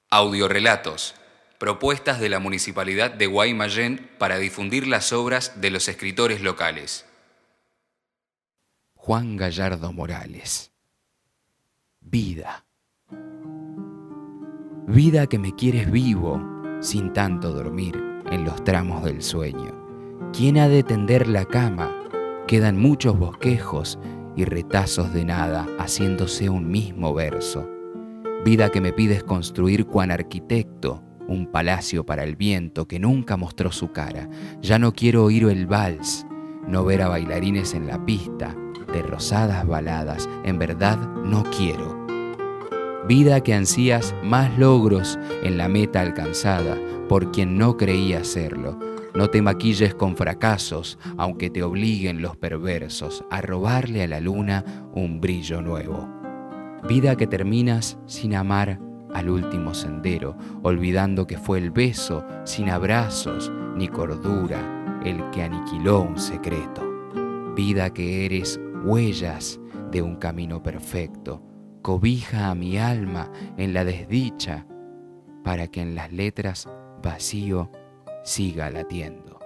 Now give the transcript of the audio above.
Audiorelatos. Propuestas de la Municipalidad de Guaymallén para difundir las obras de los escritores locales. Juan Gallardo Morales. Vida. Vida que me quieres vivo, sin tanto dormir en los tramos del sueño. ¿Quién ha de tender la cama? Quedan muchos bosquejos y retazos de nada haciéndose un mismo verso. Vida que me pides construir cuan arquitecto, un palacio para el viento que nunca mostró su cara. Ya no quiero oír el vals, no ver a bailarines en la pista, de rosadas baladas, en verdad no quiero. Vida que ansías más logros en la meta alcanzada por quien no creía hacerlo. No te maquilles con fracasos, aunque te obliguen los perversos a robarle a la luna un brillo nuevo. Vida que terminas sin amar al último sendero, olvidando que fue el beso sin abrazos ni cordura el que aniquiló un secreto. Vida que eres huellas de un camino perfecto, cobija a mi alma en la desdicha, para que en las letras vacío siga latiendo.